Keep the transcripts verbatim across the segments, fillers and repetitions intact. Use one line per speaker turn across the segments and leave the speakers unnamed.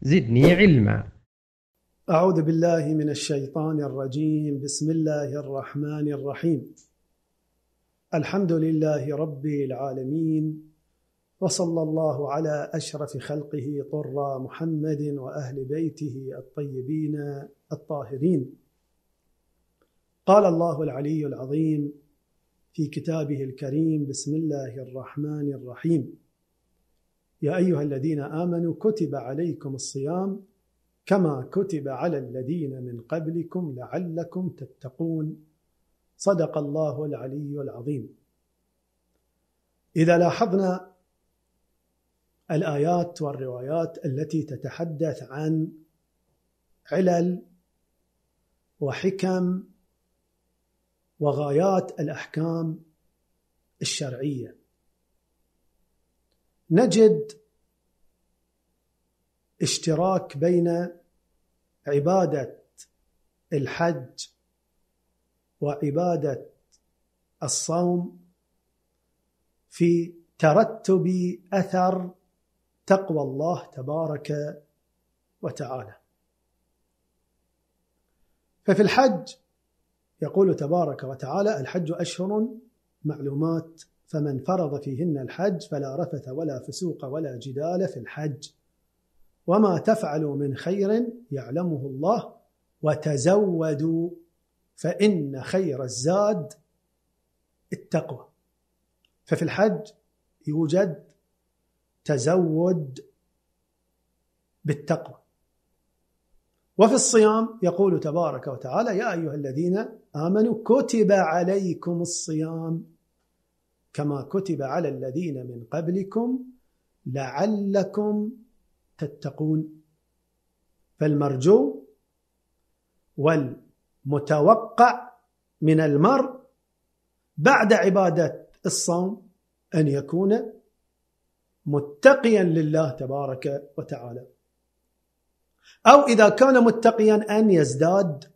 زدني علما.
أعوذ بالله من الشيطان الرجيم. بسم الله الرحمن الرحيم. الحمد لله رب العالمين، وصلى الله على أشرف خلقه طر محمد وأهل بيته الطيبين الطاهرين. قال الله العلي العظيم في كتابه الكريم: بسم الله الرحمن الرحيم. يا أيها الذين آمنوا كتب عليكم الصيام كما كتب على الذين من قبلكم لعلكم تتقون. صدق الله العلي العظيم. إذا لاحظنا الآيات والروايات التي تتحدث عن علل وحكم وغايات الأحكام الشرعية، نجد اشتراك بين عبادة الحج وعبادة الصوم في ترتب أثر تقوى الله تبارك وتعالى. ففي الحج يقول تبارك وتعالى: الحج أشهر معلومات، فمن فرض فيهن الحج فلا رفث ولا فسوق ولا جدال في الحج، وما تفعلوا من خير يعلمه الله، وتزودوا فإن خير الزاد التقوى. ففي الحج يوجد تزود بالتقوى. وفي الصيام يقول تبارك وتعالى: يا أيها الذين آمنوا كتب عليكم الصيام كما كتب على الذين من قبلكم لعلكم تتقون. فالمرجو والمتوقع من المرء بعد عبادة الصوم أن يكون متقيا لله تبارك وتعالى، أو إذا كان متقيا أن يزداد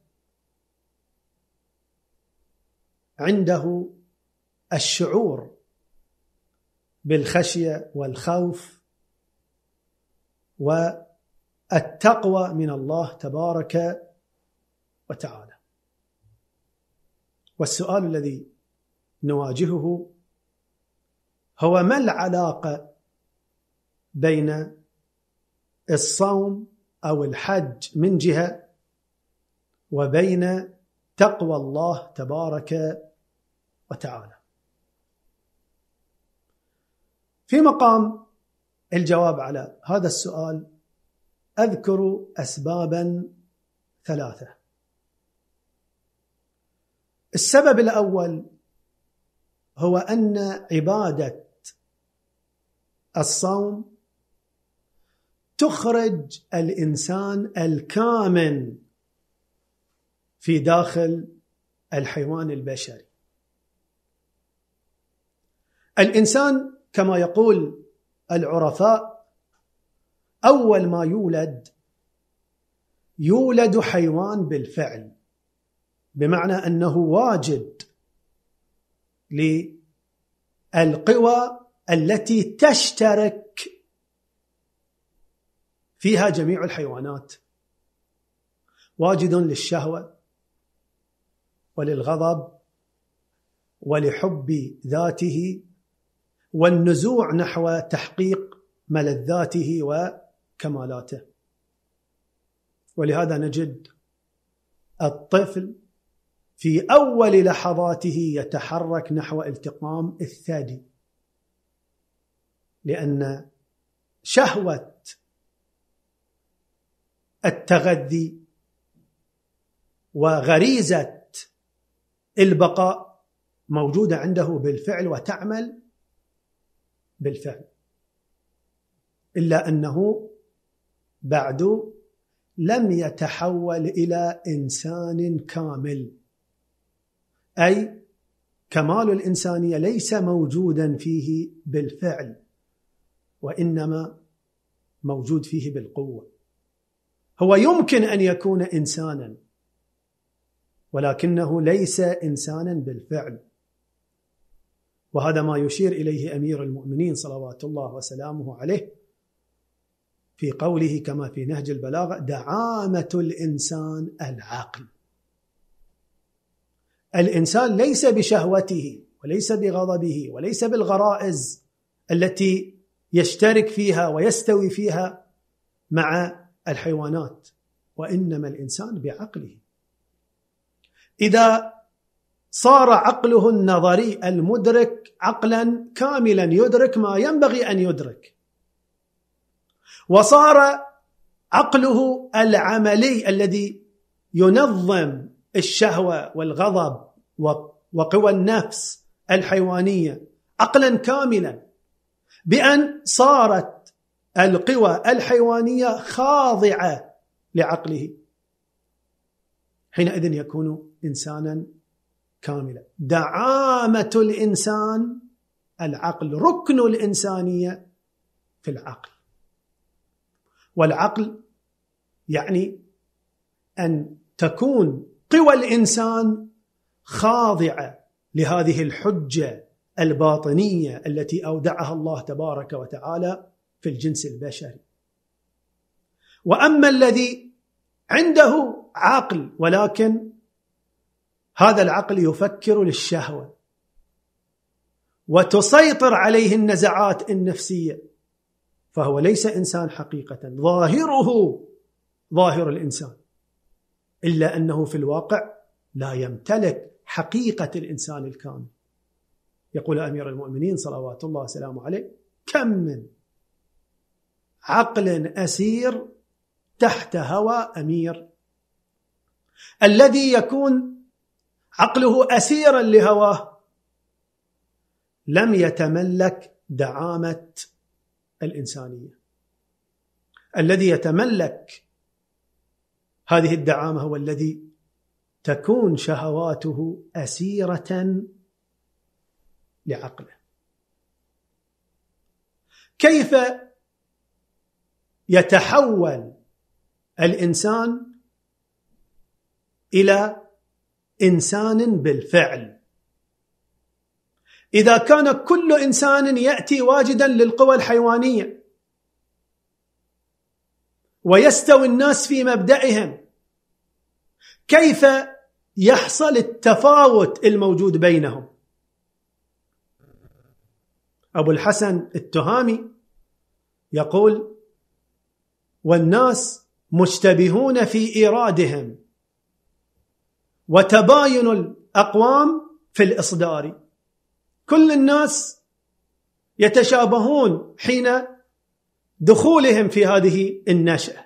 عنده الشعور بالخشية والخوف والتقوى من الله تبارك وتعالى. والسؤال الذي نواجهه هو: ما العلاقة بين الصوم أو الحج من جهة وبين تقوى الله تبارك وتعالى؟ في مقام الجواب على هذا السؤال أذكر أسبابا ثلاثة. السبب الأول هو أن عبادة الصوم تخرج الإنسان الكامل في داخل الحيوان البشري. الإنسان كما يقول العرفاء أول ما يولد يولد حيوان بالفعل، بمعنى أنه واجد للقوى التي تشترك فيها جميع الحيوانات، واجد للشهوة وللغضب ولحب ذاته والنزوع نحو تحقيق ملذاته وكمالاته. ولهذا نجد الطفل في أول لحظاته يتحرك نحو التقام الثدي، لأن شهوة التغذي وغريزة البقاء موجودة عنده بالفعل وتعمل بالفعل، إلا أنه بعد لم يتحول إلى إنسان كامل، أي كمال الإنسانية ليس موجودا فيه بالفعل، وإنما موجود فيه بالقوة. هو يمكن أن يكون إنسانا ولكنه ليس إنسانا بالفعل. وهذا ما يشير إليه أمير المؤمنين صلوات الله وسلامه عليه في قوله كما في نهج البلاغة: دعامة الإنسان العقل. الإنسان ليس بشهوته وليس بغضبه وليس بالغرائز التي يشترك فيها ويستوي فيها مع الحيوانات، وإنما الإنسان بعقله. إذا صار عقله النظري المدرك عقلا كاملا يدرك ما ينبغي أن يدرك، وصار عقله العملي الذي ينظم الشهوة والغضب وقوى النفس الحيوانية عقلا كاملا، بأن صارت القوى الحيوانية خاضعة لعقله، حينئذ يكون إنسانا كاملا. دعامة الإنسان العقل، ركن الإنسانية في العقل. والعقل يعني أن تكون قوى الإنسان خاضعة لهذه الحجة الباطنية التي أودعها الله تبارك وتعالى في الجنس البشري. وأما الذي عنده عقل ولكن هذا العقل يفكر للشهوة وتسيطر عليه النزعات النفسية، فهو ليس إنسان حقيقة، ظاهره ظاهر الإنسان، إلا أنه في الواقع لا يمتلك حقيقة الإنسان الكامل. يقول أمير المؤمنين صلوات الله وسلامه عليه: كم من عقل أسير تحت هوى أمير. الذي يكون عقله أسيرا لهواه لم يتملك دعامة الإنسانية. الذي يتملك هذه الدعامة هو الذي تكون شهواته أسيرة لعقله. كيف يتحول الإنسان إلى إنسان بالفعل إذا كان كل إنسان يأتي واجدا للقوى الحيوانية ويستوي الناس في مبدئهم؟ كيف يحصل التفاوت الموجود بينهم؟ أبو الحسن التهامي يقول: والناس مشتبهون في إيرادهم وتباين الأقوام في الإصدار. كل الناس يتشابهون حين دخولهم في هذه النشأة،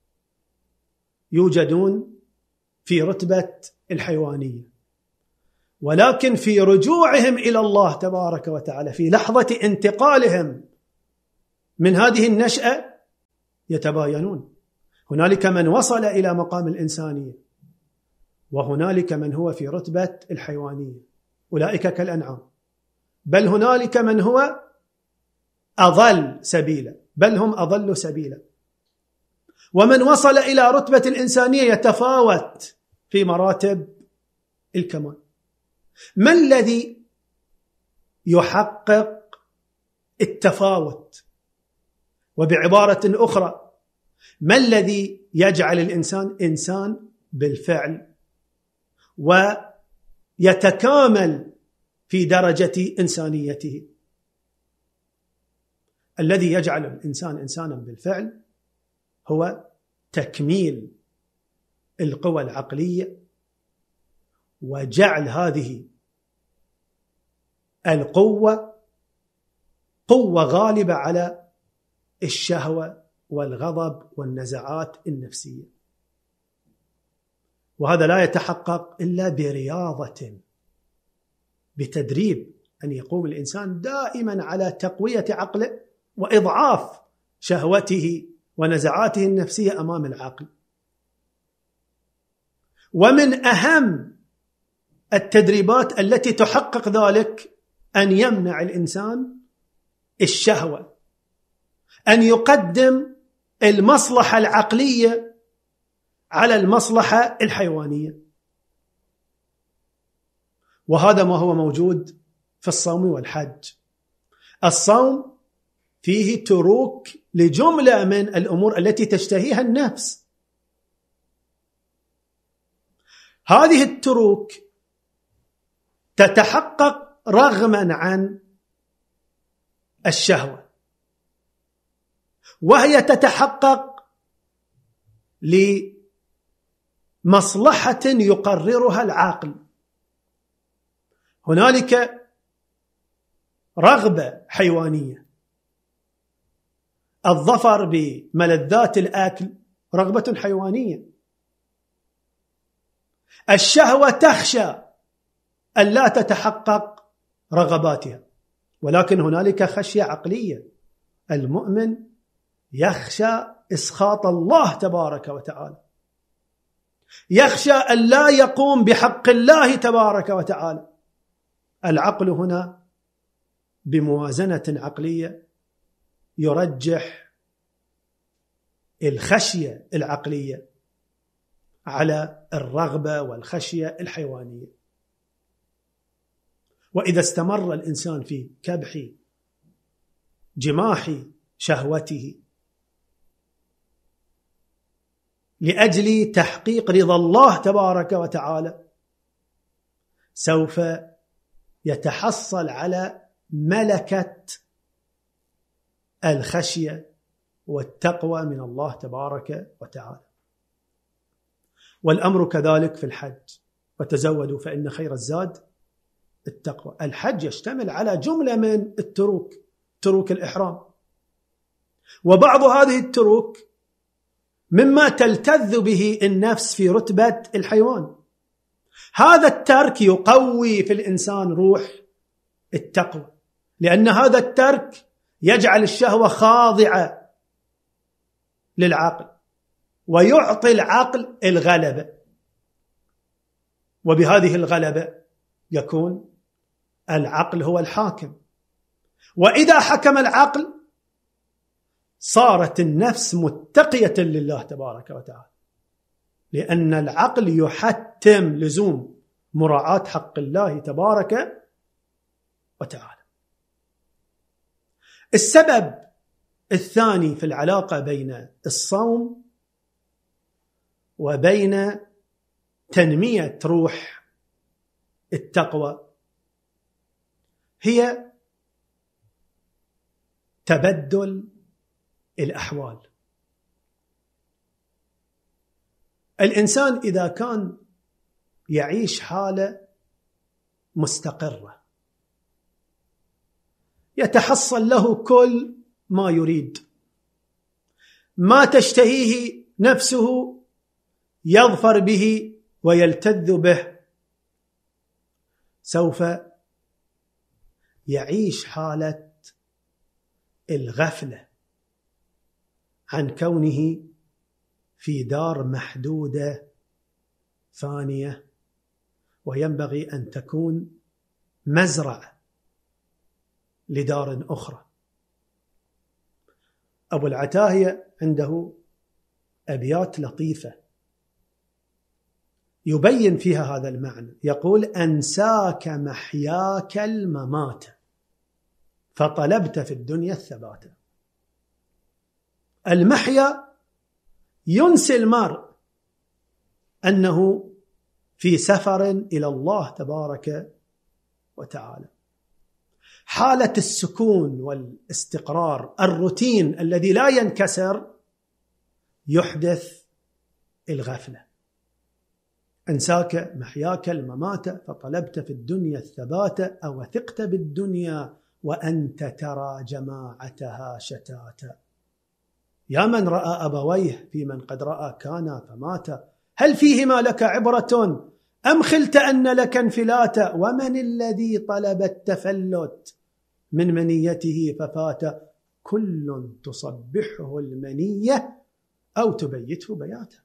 يوجدون في رتبة الحيوانية، ولكن في رجوعهم إلى الله تبارك وتعالى في لحظة انتقالهم من هذه النشأة يتباينون. هنالك من وصل إلى مقام الإنسانية، وهنالك من هو في رتبة الحيوانية، أولئك كالأنعام، بل هنالك من هو أضل سبيلا، بل هم أضل سبيلا. ومن وصل إلى رتبة الإنسانية يتفاوت في مراتب الكمال. ما الذي يحقق التفاوت؟ وبعبارة أخرى، ما الذي يجعل الإنسان إنسان بالفعل ويتكامل في درجة إنسانيته؟ الذي يجعل الإنسان إنسانا بالفعل هو تكميل القوى العقلية، وجعل هذه القوة قوة غالبة على الشهوة والغضب والنزعات النفسية. وهذا لا يتحقق إلا برياضة، بتدريب، أن يقوم الإنسان دائما على تقوية عقله وإضعاف شهوته ونزعاته النفسية أمام العقل. ومن أهم التدريبات التي تحقق ذلك أن يمنع الإنسان الشهوة، أن يقدم المصلحة العقلية على المصلحة الحيوانية. وهذا ما هو موجود في الصوم والحج. الصوم فيه تروك لجملة من الأمور التي تشتهيها النفس. هذه التروك تتحقق رغما عن الشهوة، وهي تتحقق لمصلحة يقررها العقل. هنالك رغبة حيوانية، الظفر بملذات الأكل رغبة حيوانية. الشهوة تخشى أن لا تتحقق رغباتها، ولكن هنالك خشية عقلية. المؤمن يخشى إسخاط الله تبارك وتعالى، يخشى أن لا يقوم بحق الله تبارك وتعالى. العقل هنا بموازنة عقلية يرجح الخشية العقلية على الرغبة والخشية الحيوانية. وإذا استمر الإنسان في كبح جماح شهوته لأجل تحقيق رضا الله تبارك وتعالى، سوف يتحصل على ملكة الخشية والتقوى من الله تبارك وتعالى. والأمر كذلك في الحج، وتزودوا فإن خير الزاد التقوى. الحج يشتمل على جملة من التروك، تروك الإحرام، وبعض هذه التروك مما تلتذ به النفس في رتبة الحيوان. هذا الترك يقوي في الإنسان روح التقوى، لأن هذا الترك يجعل الشهوة خاضعة للعقل ويعطي العقل الغلبة، وبهذه الغلبة يكون العقل هو الحاكم. وإذا حكم العقل صارت النفس متقية لله تبارك وتعالى، لأن العقل يحتم لزوم مراعاة حق الله تبارك وتعالى. السبب الثاني في العلاقة بين الصوم وبين تنمية روح التقوى هي تبدل الأحوال. الإنسان إذا كان يعيش حالة مستقرة يتحصل له كل ما يريد، ما تشتهيه نفسه يظفر به ويلتذ به، سوف يعيش حالة الغفلة عن كونه في دار محدودة فانية، وينبغي أن تكون مزرعة لدار أخرى. أبو العتاهية عنده أبيات لطيفة يبين فيها هذا المعنى، يقول: أنساك محياك الممات فطلبت في الدنيا الثبات. المحيا ينسي المرء أنه في سفر إلى الله تبارك وتعالى. حالة السكون والاستقرار، الروتين الذي لا ينكسر، يحدث الغفلة. أنساك محياك الممات فطلبت في الدنيا الثبات، أو ثقت بالدنيا وأنت ترى جماعتها شتاتا. يا من رأى أبويه في من قد رأى كانا فماتا، هل فيهما لك عبرة أم خلت أن لك انفلاتا؟ ومن الذي طلب التفلت من منيته ففات؟ كل تصبحه المنية أو تبيته بياتا.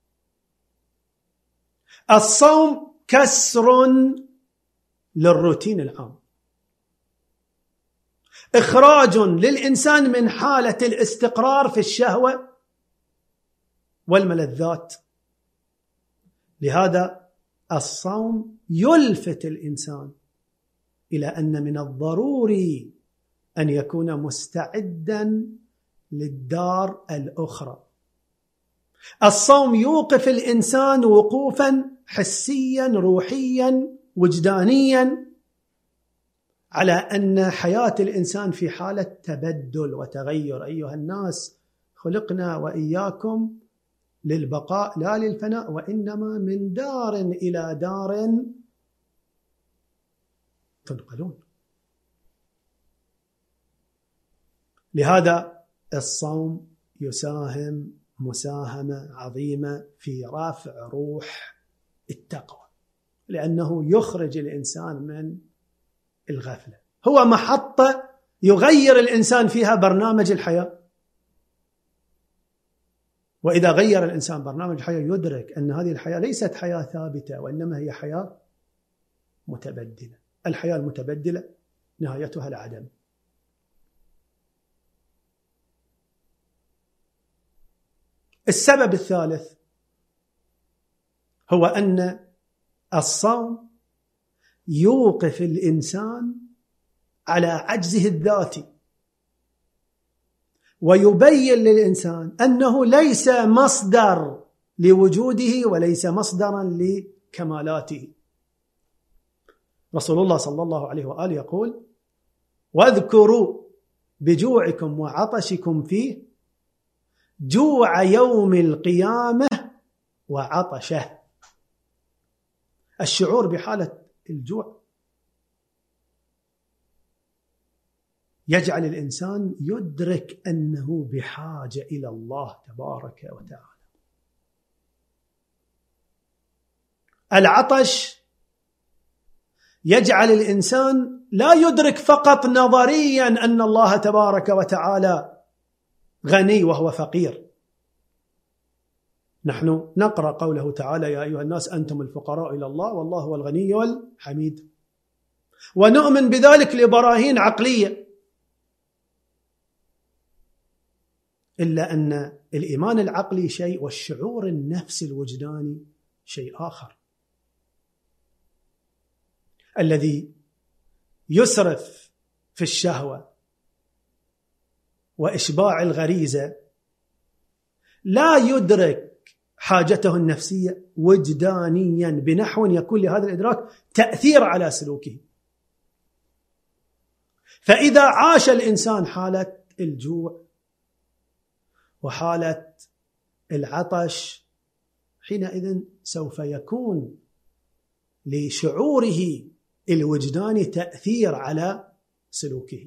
الصوم كسر للروتين العام، إخراج للإنسان من حالة الاستقرار في الشهوة والملذات. لهذا الصوم يلفت الإنسان إلى أن من الضروري أن يكون مستعدا للدار الأخرى. الصوم يوقف الإنسان وقوفا حسيا روحيا وجدانيا على أن حياة الإنسان في حالة تبدل وتغير. أيها الناس، خلقنا وإياكم للبقاء لا للفناء، وإنما من دار إلى دار تنقلون. لهذا الصوم يساهم مساهمة عظيمة في رفع روح التقوى، لأنه يخرج الإنسان من الغفلة. هو محطة يغير الإنسان فيها برنامج الحياة. وإذا غير الإنسان برنامج الحياة يدرك أن هذه الحياة ليست حياة ثابتة، وإنما هي حياة متبدلة. الحياة المتبدلة نهايتها العدم. السبب الثالث هو أن الصوم يوقف الإنسان على عجزه الذاتي، ويبين للإنسان أنه ليس مصدر لوجوده وليس مصدرا لكمالاته. رسول الله صلى الله عليه وآله يقول: واذكروا بجوعكم وعطشكم فيه جوع يوم القيامة وعطشه. الشعور بحالة الجوع يجعل الإنسان يدرك أنه بحاجة إلى الله تبارك وتعالى. العطش يجعل الإنسان لا يدرك فقط نظريا أن الله تبارك وتعالى غني وهو فقير. نحن نقرأ قوله تعالى: يا أيها الناس أنتم الفقراء إلى الله والله هو الغني والحميد، ونؤمن بذلك لبراهين عقلية. إلا أن الإيمان العقلي شيء، والشعور النفسي الوجداني شيء آخر. الذي يسرف في الشهوة وإشباع الغريزة لا يدرك حاجته النفسية وجدانيا بنحو يكون لهذا الإدراك تأثير على سلوكه. فإذا عاش الإنسان حالة الجوع وحالة العطش، حينئذ سوف يكون لشعوره الوجداني تأثير على سلوكه.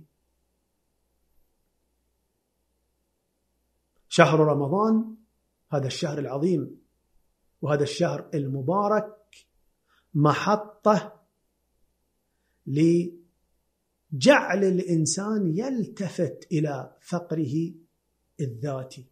شهر رمضان هذا الشهر العظيم وهذا الشهر المبارك محطة لجعل الإنسان يلتفت إلى فقره الذاتي،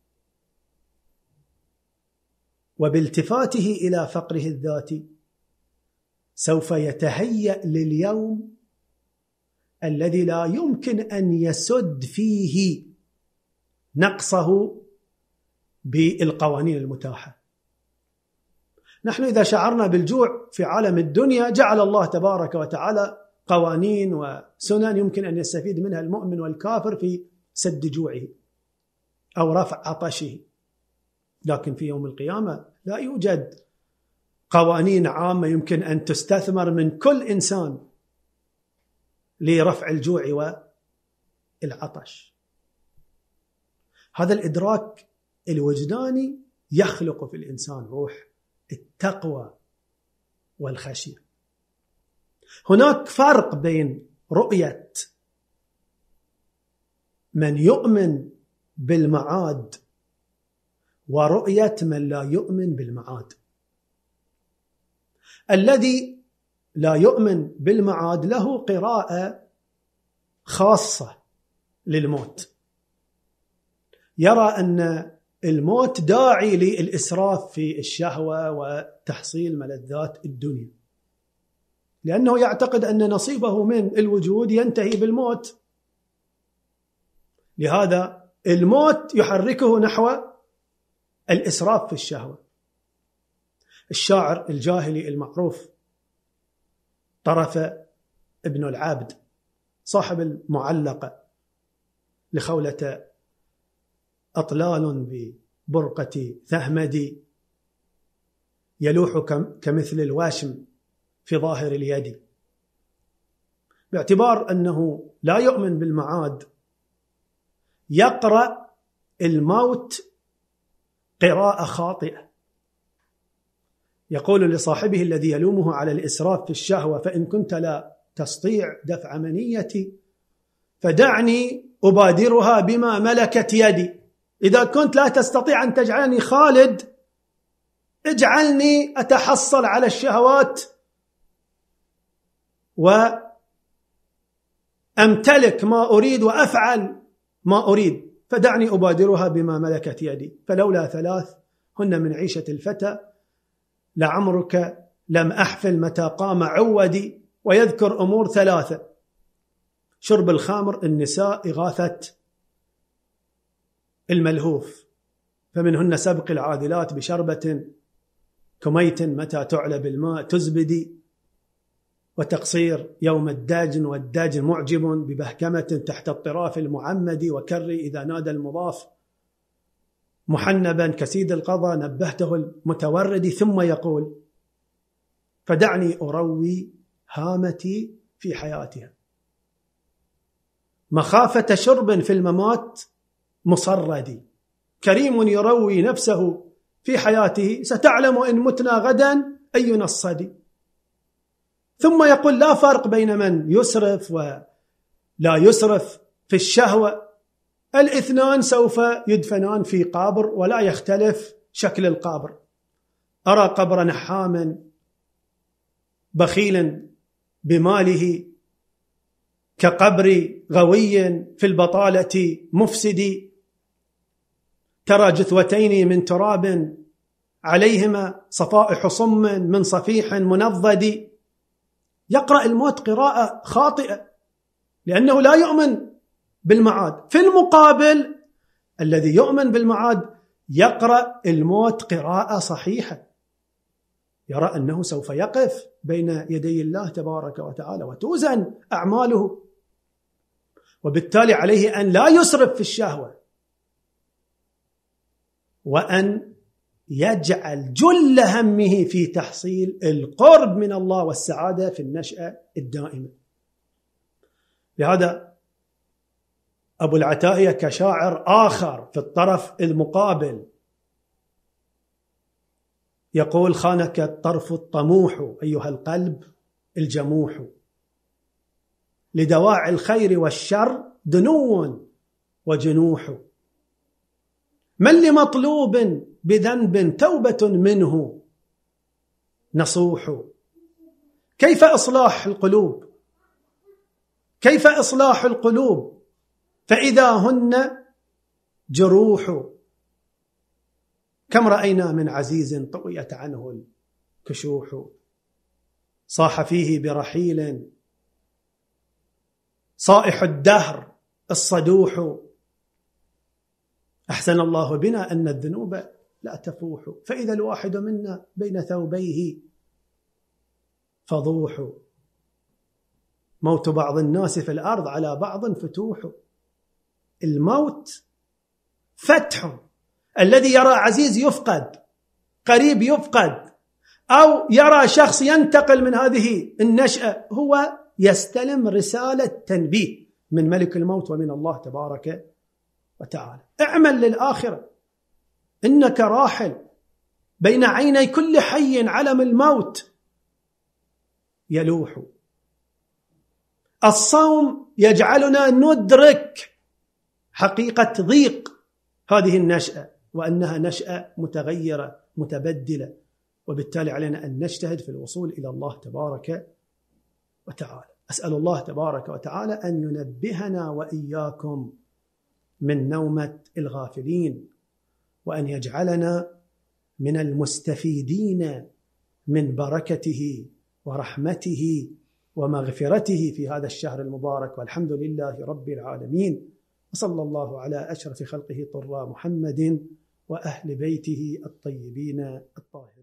وبالتفاته إلى فقره الذاتي سوف يتهيأ لليوم الذي لا يمكن أن يسد فيه نقصه بالقوانين المتاحة. نحن إذا شعرنا بالجوع في عالم الدنيا جعل الله تبارك وتعالى قوانين وسنن يمكن أن يستفيد منها المؤمن والكافر في سد جوعه أو رفع عطشه. لكن في يوم القيامة لا يوجد قوانين عامة يمكن أن تستثمر من كل إنسان لرفع الجوع والعطش. هذا الإدراك الوجداني يخلق في الإنسان روح التقوى والخشية. هناك فرق بين رؤية من يؤمن بالمعاد ورؤية من لا يؤمن بالمعاد. الذي لا يؤمن بالمعاد له قراءة خاصة للموت، يرى أن الموت داعي للإسراف في الشهوة وتحصيل ملذات الدنيا، لأنه يعتقد أن نصيبه من الوجود ينتهي بالموت. لهذا الموت يحركه نحو الإسراف في الشهوة. الشاعر الجاهلي المعروف طرف ابن العابد صاحب المعلقة لخولة أطلال ببرقة ثهمدي يلوح كمثل الواشم في ظاهر اليد. باعتبار أنه لا يؤمن بالمعاد يقرأ الموت قراءة خاطئة، يقول لصاحبه الذي يلومه على الإسراف في الشهوة: فإن كنت لا تستطيع دفع منيتي فدعني أبادرها بما ملكت يدي. إذا كنت لا تستطيع أن تجعلني خالد، اجعلني أتحصل على الشهوات وأمتلك ما أريد وأفعل ما أريد، فدعني أبادرها بما ملكت يدي. فلولا ثلاث هن من عيشة الفتى لعمرك لم أحفل متى قام عودي. ويذكر أمور ثلاثة: شرب الخمر، النساء، إغاثة الملهوف. فمنهن سبق العاذلات بشربة كميت متى تعلى بالماء تزبدي، وتقصير يوم الداجن والداجن معجب ببهكمة تحت الطراف المعمد، وكري إذا نادى المضاف محنبا كسيد القضا نبهته المتورد. ثم يقول: فدعني أروي هامتي في حياتها، مخافة شرب في الممات مصردي. كريم يروي نفسه في حياته، ستعلم إن متنا غدا أي نصدي. ثم يقول: لا فرق بين من يسرف ولا يسرف في الشهوة، الاثنان سوف يدفنان في قابر ولا يختلف شكل القابر. أرى قبر نحام بخيل بماله كقبر غوي في البطالة مفسد. ترى جثوتين من تراب عليهما صفائح صم من صفيح منضد. يقرأ الموت قراءة خاطئة لأنه لا يؤمن بالمعاد. في المقابل الذي يؤمن بالمعاد يقرأ الموت قراءة صحيحة، يرى أنه سوف يقف بين يدي الله تبارك وتعالى وتوزن أعماله، وبالتالي عليه أن لا يسرف في الشهوة، وأن يجعل جل همه في تحصيل القرب من الله والسعادة في النشأة الدائمة. لهذا أبو العتاهية كشاعر آخر في الطرف المقابل يقول: خانك الطرف الطموح أيها القلب الجموح، لدواعي الخير والشر دنو وجنوح، من لمطلوب بذنب توبة منه نصوح. كيف إصلاح القلوب؟ كيف إصلاح القلوب فإذا هن جروح؟ كم رأينا من عزيز طويت عنه الكشوح، صاح فيه برحيل صائح الدهر الصدوح. أحسن الله بنا أن الذنوب لا تفوح، فإذا الواحد منا بين ثوبيه فضوح. موت بعض الناس في الأرض على بعض فتوح. الموت فتح. الذي يرى عزيز يفقد، قريب يفقد، أو يرى شخص ينتقل من هذه النشأة، هو يستلم رسالة تنبيه من ملك الموت ومن الله تبارك وتعالى. اعمل للآخرة، إنك راحل، بين عيني كل حي علم الموت يلوح. الصوم يجعلنا ندرك حقيقة ضيق هذه النشأة، وأنها نشأة متغيرة متبدلة، وبالتالي علينا أن نجتهد في الوصول إلى الله تبارك وتعالى. أسأل الله تبارك وتعالى أن ينبهنا وإياكم من نومة الغافلين، وأن يجعلنا من المستفيدين من بركته ورحمته ومغفرته في هذا الشهر المبارك. والحمد لله رب العالمين، وصلى الله على أشرف خلقه طرى محمد وأهل بيته الطيبين الطاهرين.